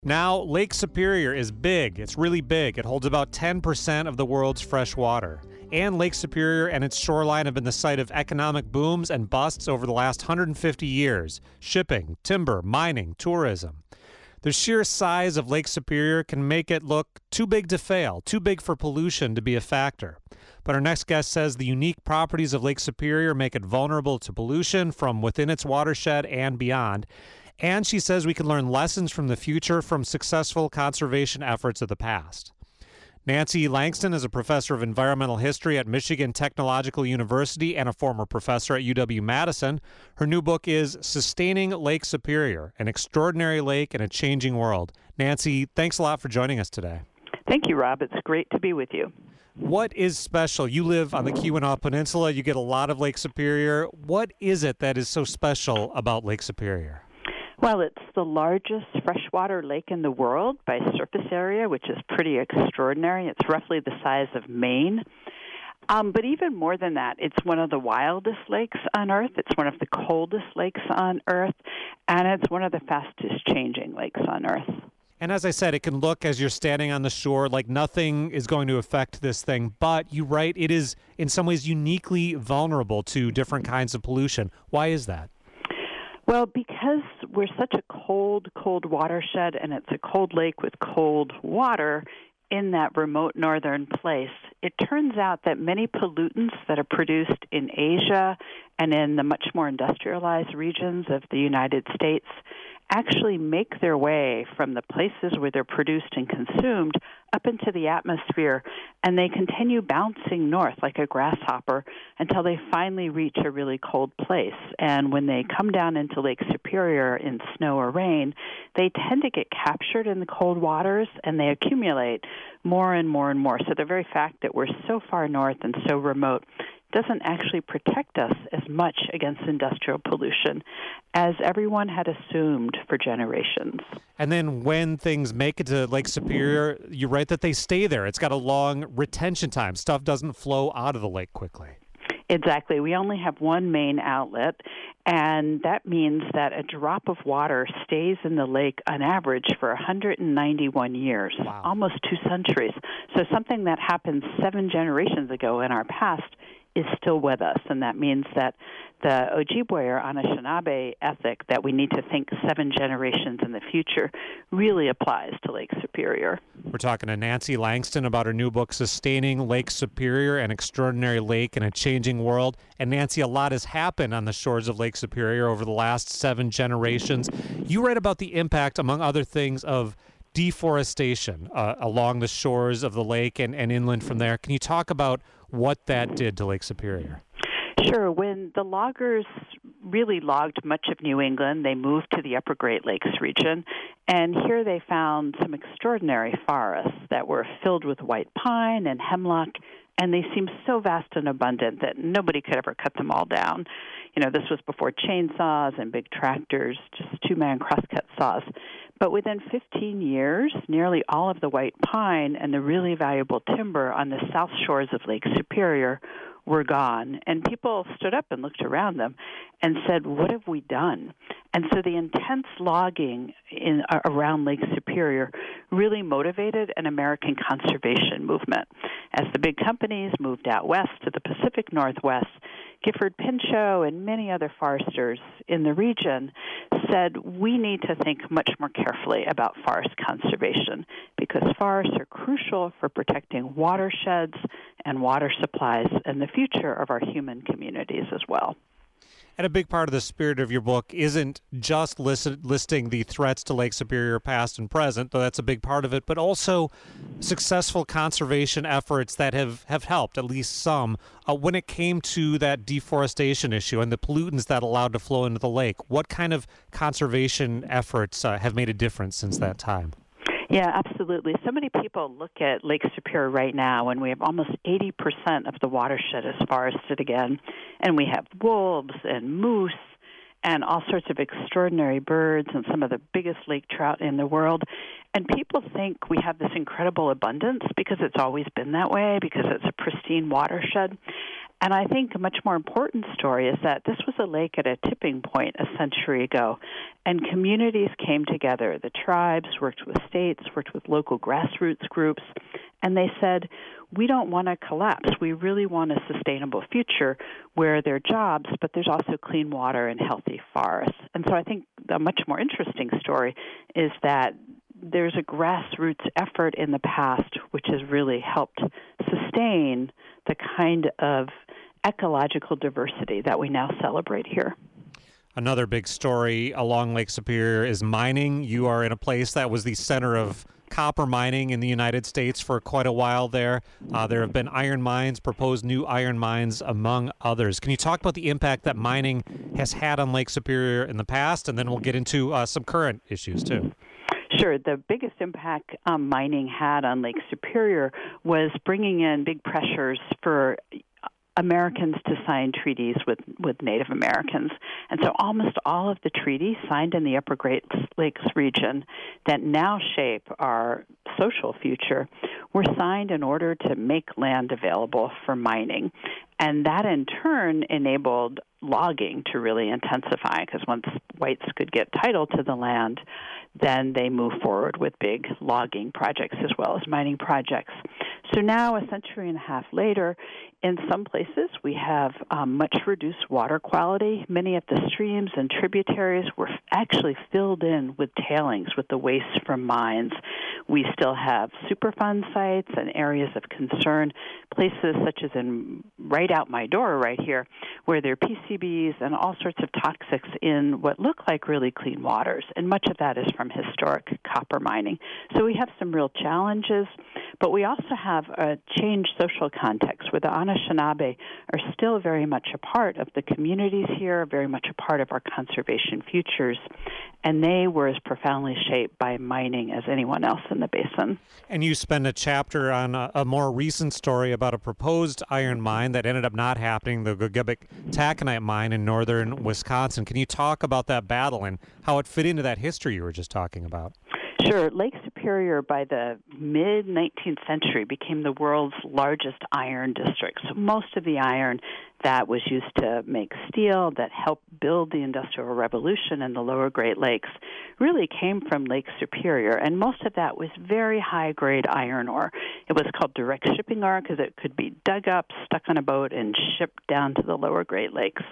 Now, Lake Superior is big. It's really big. It holds about 10% of the world's fresh water. And Lake Superior and its shoreline have been the site of economic booms and busts over the last 150 years. Shipping, timber, mining, tourism. The sheer size of Lake Superior can make it look too big to fail, too big for pollution to be a factor. But our next guest says the unique properties of Lake Superior make it vulnerable to pollution from within its watershed and beyond. And she says we can learn lessons from the future from successful conservation efforts of the past. Nancy Langston is a professor of environmental history at Michigan Technological University and a former professor at UW-Madison. Her new book is Sustaining Lake Superior, An Extraordinary Lake in a Changing World. Nancy, thanks a lot for joining us today. Thank you, Rob. It's great to be with you. What is special? You live on the Keweenaw Peninsula. You get a lot of Lake Superior. What is it that is so special about Lake Superior? Well, it's the largest freshwater lake in the world by surface area, which is pretty extraordinary. It's roughly the size of Maine. But even more than that, it's one of the wildest lakes on Earth. It's one of the coldest lakes on Earth, and it's one of the fastest changing lakes on Earth. And as I said, it can look, as you're standing on the shore, like nothing is going to affect this thing. But you write it is, in some ways, uniquely vulnerable to different kinds of pollution. Why is that? Well, because we're such a cold watershed, and it's a cold lake with cold water in that remote northern place, it turns out that many pollutants that are produced in Asia and in the much more industrialized regions of the United States actually make their way from the places where they're produced and consumed up into the atmosphere, and they continue bouncing north like a grasshopper until they finally reach a really cold place. And when they come down into Lake Superior in snow or rain, they tend to get captured in the cold waters, and they accumulate more and more and more. So the very fact that we're so far north and so remote doesn't actually protect us as much against industrial pollution as everyone had assumed for generations. And then when things make it to Lake Superior, you write that they stay there. It's got a long retention time. Stuff doesn't flow out of the lake quickly. Exactly. We only have one main outlet, and that means that a drop of water stays in the lake on average for 191 years, Wow. Almost 2 centuries. So something that happened 7 generations ago in our past is still with us, and that means that the Ojibwe or Anishinaabe ethic that we need to think 7 generations in the future really applies to Lake Superior. We're talking to Nancy Langston about her new book, Sustaining Lake Superior, An Extraordinary Lake in a Changing World. And Nancy, a lot has happened on the shores of Lake Superior over the last 7 generations. You write about the impact, among other things, of deforestation along the shores of the lake and inland from there. Can you talk about what that did to Lake Superior? Sure. When the loggers really logged much of New England, they moved to the upper Great Lakes region, and here they found some extraordinary forests that were filled with white pine and hemlock, and they seemed so vast and abundant that nobody could ever cut them all down. You know, this was before chainsaws and big tractors, just 2-man crosscut saws. But within 15 years, nearly all of the white pine and the really valuable timber on the south shores of Lake Superior were gone. And people stood up and looked around them and said, what have we done? And so the intense logging around Lake Superior really motivated an American conservation movement. As the big companies moved out west to the Pacific Northwest, Gifford Pinchot and many other foresters in the region said we need to think much more carefully about forest conservation because forests are crucial for protecting watersheds and water supplies and the future of our human communities as well. And a big part of the spirit of your book isn't just listing the threats to Lake Superior past and present, though that's a big part of it, but also successful conservation efforts that have helped, at least some, when it came to that deforestation issue and the pollutants that allowed to flow into the lake. What kind of conservation efforts have made a difference since that time? Yeah, absolutely. So many people look at Lake Superior right now, and we have almost 80% of the watershed is forested again, and we have wolves and moose and all sorts of extraordinary birds and some of the biggest lake trout in the world. And people think we have this incredible abundance because it's always been that way, because it's a pristine watershed. And I think a much more important story is that this was a lake at a tipping point a century ago, and communities came together. The tribes worked with states, worked with local grassroots groups, and they said, we don't want to collapse. We really want a sustainable future where there are jobs, but there's also clean water and healthy forests. And so I think the much more interesting story is that there's a grassroots effort in the past which has really helped sustain the kind of ecological diversity that we now celebrate here. Another big story along Lake Superior is mining. You are in a place that was the center of copper mining in the United States for quite a while there. There have been iron mines, proposed new iron mines, among others. Can you talk about the impact that mining has had on Lake Superior in the past? And then we'll get into some current issues, too. Sure. The biggest impact mining had on Lake Superior was bringing in big pressures for Americans to sign treaties with Native Americans. And so almost all of the treaties signed in the Upper Great Lakes region that now shape our social future were signed in order to make land available for mining. And that in turn enabled logging to really intensify, because once whites could get title to the land, then they move forward with big logging projects as well as mining projects. So now, a century and a half later, in some places we have much reduced water quality. Many of the streams and tributaries were actually filled in with tailings, with the waste from mines. We still have Superfund sites and areas of concern, places such as right out my door right here, where there are PCBs and all sorts of toxics in what look like really clean waters, and much of that is from historic copper mining. So we have some real challenges, but we also have a changed social context where the Anishinaabe are still very much a part of the communities here, very much a part of our conservation futures, and they were as profoundly shaped by mining as anyone else in the basin. And you spend a chapter on a more recent story about a proposed iron mine that ended up not happening, the Gogebic taconite mine in northern Wisconsin. Can you talk about that battle and how it fit into that history you were just talking about? Sure. Lake Superior, by the mid-19th century, became the world's largest iron district. So most of the iron that was used to make steel, that helped build the Industrial Revolution in the lower Great Lakes, really came from Lake Superior. And most of that was very high-grade iron ore. It was called direct shipping ore because it could be dug up, stuck on a boat, and shipped down to the lower Great Lakes.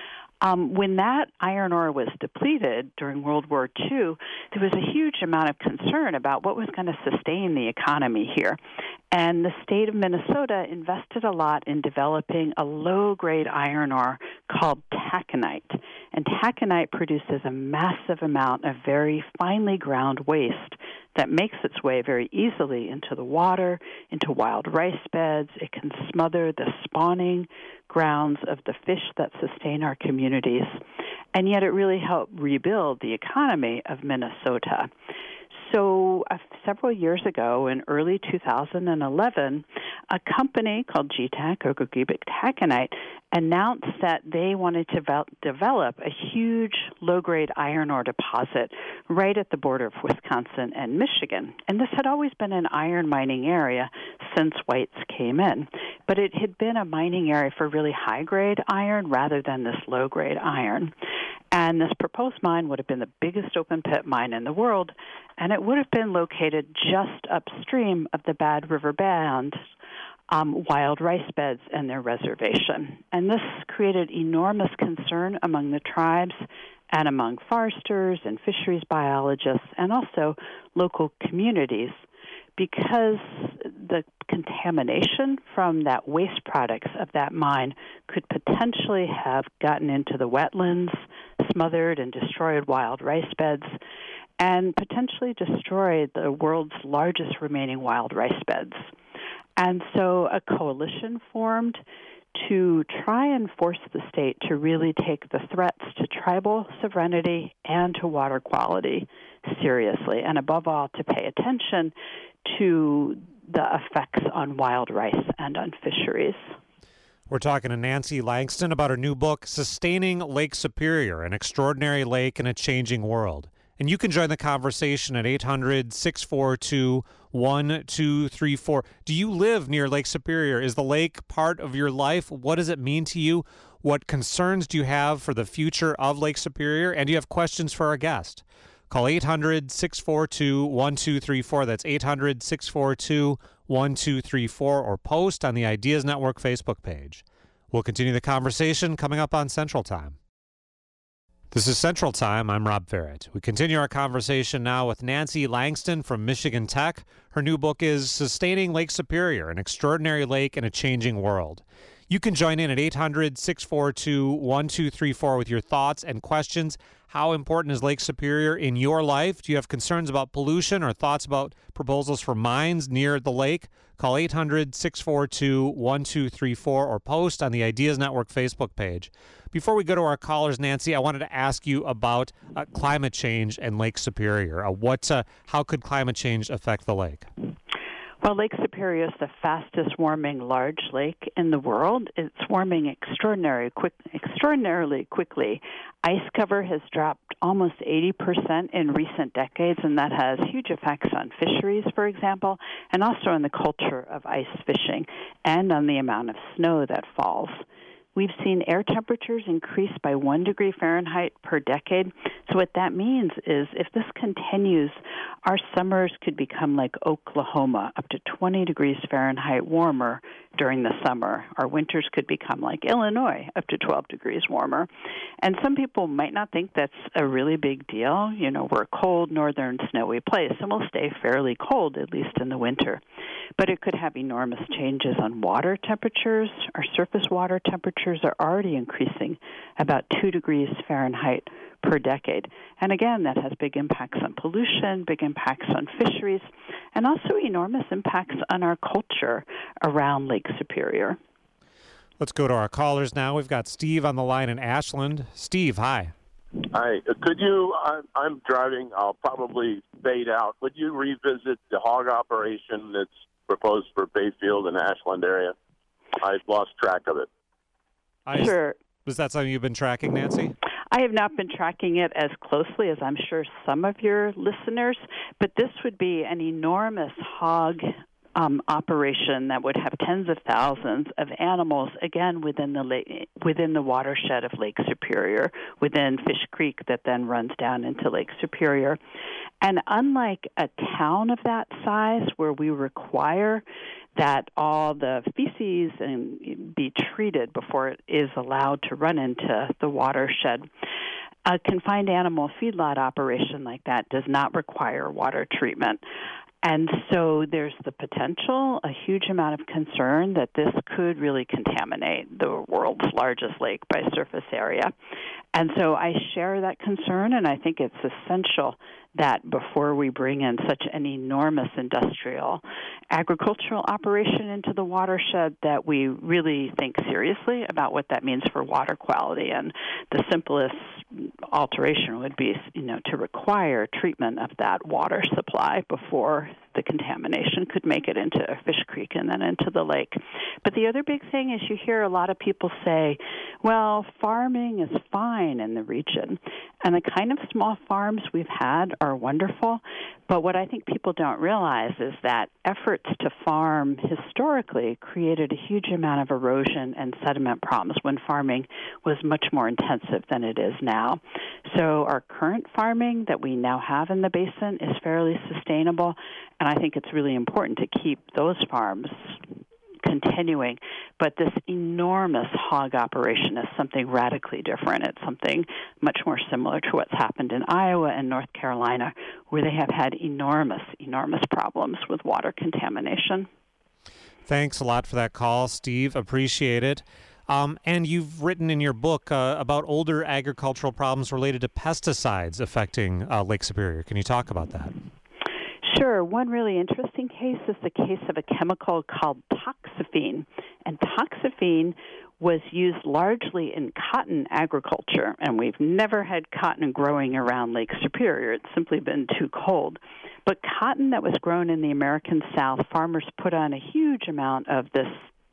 When that iron ore was depleted during World War II, there was a huge amount of concern about what was going to sustain the economy here. And the state of Minnesota invested a lot in developing a low-grade iron ore called taconite. And taconite produces a massive amount of very finely ground waste that makes its way very easily into the water, into wild rice beds. It can smother the spawning grounds of the fish that sustain our communities. And yet it really helped rebuild the economy of Minnesota. So several years ago, in early 2011, a company called GTAC, or Gogebic Taconite, announced that they wanted to develop a huge low-grade iron ore deposit right at the border of Wisconsin and Michigan. And this had always been an iron mining area since whites came in. But it had been a mining area for really high-grade iron rather than this low-grade iron. And this proposed mine would have been the biggest open-pit mine in the world, and it would have been located just upstream of the Bad River Band wild rice beds and their reservation. And this created enormous concern among the tribes and among foresters and fisheries biologists and also local communities, because the contamination from that waste products of that mine could potentially have gotten into the wetlands, smothered and destroyed wild rice beds, and potentially destroyed the world's largest remaining wild rice beds. And so a coalition formed to try and force the state to really take the threats to tribal sovereignty and to water quality seriously, and above all, to pay attention to the effects on wild rice and on fisheries. We're talking to Nancy Langston about her new book, Sustaining Lake Superior, An Extraordinary Lake in a Changing World. And you can join the conversation at 800-642-1234. Do you live near Lake Superior? Is the lake part of your life? What does it mean to you? What concerns do you have for the future of Lake Superior? And do you have questions for our guest? Call 800-642-1234. That's 800-642-1234, or post on the Ideas Network Facebook page. We'll continue the conversation coming up on Central Time. This is Central Time. I'm Rob Farrett. We continue our conversation now with Nancy Langston from Michigan Tech. Her new book is Sustaining Lake Superior, an Extraordinary Lake in a Changing World. You can join in at 800-642-1234 with your thoughts and questions. How important is Lake Superior in your life? Do you have concerns about pollution or thoughts about proposals for mines near the lake? Call 800-642-1234 or post on the Ideas Network Facebook page. Before we go to our callers, Nancy, I wanted to ask you about climate change and Lake Superior. How could climate change affect the lake? Well, Lake Superior is the fastest warming large lake in the world. It's warming extraordinarily quickly. Ice cover has dropped almost 80% in recent decades, and that has huge effects on fisheries, for example, and also on the culture of ice fishing and on the amount of snow that falls. We've seen air temperatures increase by 1 degree Fahrenheit per decade. So what that means is if this continues, our summers could become like Oklahoma, up to 20 degrees Fahrenheit warmer during the summer. Our winters could become like Illinois, up to 12 degrees warmer. And some people might not think that's a really big deal. You know, we're a cold, northern, snowy place, and we'll stay fairly cold, at least in the winter. But it could have enormous changes on water temperatures. Our surface water temperatures are already increasing about 2 degrees Fahrenheit per decade. And again, that has big impacts on pollution, big impacts on fisheries, and also enormous impacts on our culture around Lake Superior. Let's go to our callers now. We've got Steve on the line in Ashland. Steve, hi. Hi. Could you, I'm driving, I'll probably fade out. Would you revisit the hog operation that's proposed for Bayfield and Ashland area? I've lost track of it. Sure. Was that something you've been tracking, Nancy? I have not been tracking it as closely as I'm sure some of your listeners, but this would be an enormous hog operation that would have tens of thousands of animals, again, within the watershed of Lake Superior, within Fish Creek that then runs down into Lake Superior. And unlike a town of that size where we require that all the feces be treated before it is allowed to run into the watershed, a confined animal feedlot operation like that does not require water treatment. And so there's the potential, a huge amount of concern that this could really contaminate the world's largest lake by surface area. And so I share that concern, and I think it's essential that before we bring in such an enormous industrial agricultural operation into the watershed, that we really think seriously about what that means for water quality. And the simplest alteration would be, to require treatment of that water supply before the contamination could make it into Fish Creek and then into the lake. But the other big thing is you hear a lot of people say, well, farming is fine in the region. And the kind of small farms we've had are wonderful. But what I think people don't realize is that efforts to farm historically created a huge amount of erosion and sediment problems when farming was much more intensive than it is now. So our current farming that we now have in the basin is fairly sustainable, and I think it's really important to keep those farms continuing. But this enormous hog operation is something radically different. It's something much more similar to what's happened in Iowa and North Carolina, where they have had enormous problems with water contamination. Thanks a lot for that call, Steve. Appreciate it. And you've written in your book about older agricultural problems related to pesticides affecting Lake Superior. Can you talk about that? Sure. One really interesting case is the case of a chemical called toxaphene. And toxaphene was used largely in cotton agriculture, and we've never had cotton growing around Lake Superior. It's simply been too cold. But cotton that was grown in the American South, farmers put on a huge amount of this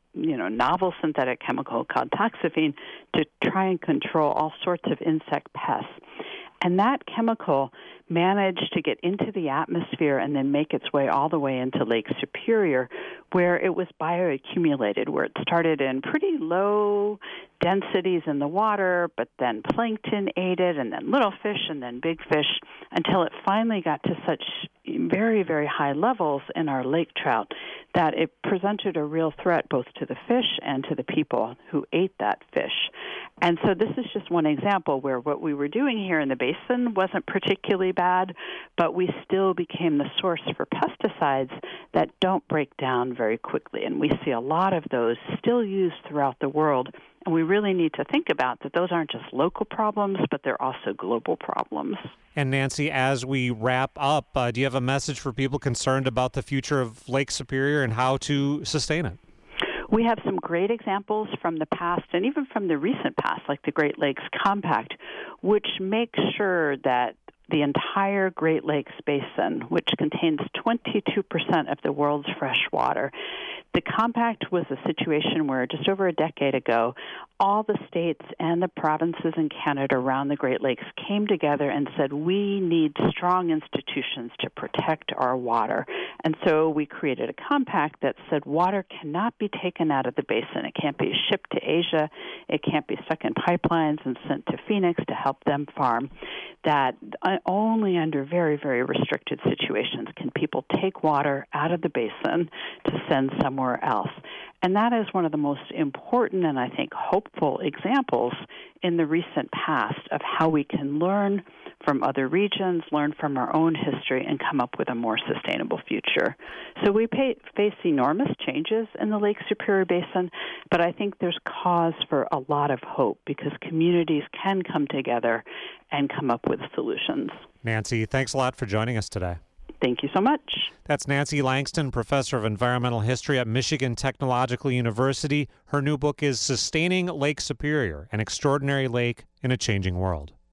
novel synthetic chemical called toxaphene to try and control all sorts of insect pests. And that chemical managed to get into the atmosphere and then make its way all the way into Lake Superior, where it was bioaccumulated, where it started in pretty low densities in the water, but then plankton ate it, and then little fish, and then big fish, until it finally got to such very, very high levels in our lake trout that it presented a real threat both to the fish and to the people who ate that fish. And so this is just one example where what we were doing here in the basin wasn't particularly bad, but we still became the source for pesticides that don't break down very quickly. And we see a lot of those still used throughout the world. And we really need to think about that those aren't just local problems, but they're also global problems. And Nancy, as we wrap up, do you have a message for people concerned about the future of Lake Superior and how to sustain it? We have some great examples from the past and even from the recent past, like the Great Lakes Compact, which makes sure that the entire Great Lakes Basin, which contains 22% of the world's fresh water. The compact was a situation where just over a decade ago, all the states and the provinces in Canada around the Great Lakes came together and said, we need strong institutions to protect our water. And so we created a compact that said water cannot be taken out of the basin. It can't be shipped to Asia. It can't be stuck in pipelines and sent to Phoenix to help them farm. That only under very, very restricted situations can people take water out of the basin to send somewhere else. And that is one of the most important and I think hopeful examples in the recent past of how we can learn from other regions, learn from our own history, and come up with a more sustainable future. So we face enormous changes in the Lake Superior Basin, but I think there's cause for a lot of hope because communities can come together and come up with solutions. Nancy, thanks a lot for joining us today. Thank you so much. That's Nancy Langston, professor of environmental history at Michigan Technological University. Her new book is Sustaining Lake Superior, an Extraordinary Lake in a Changing World.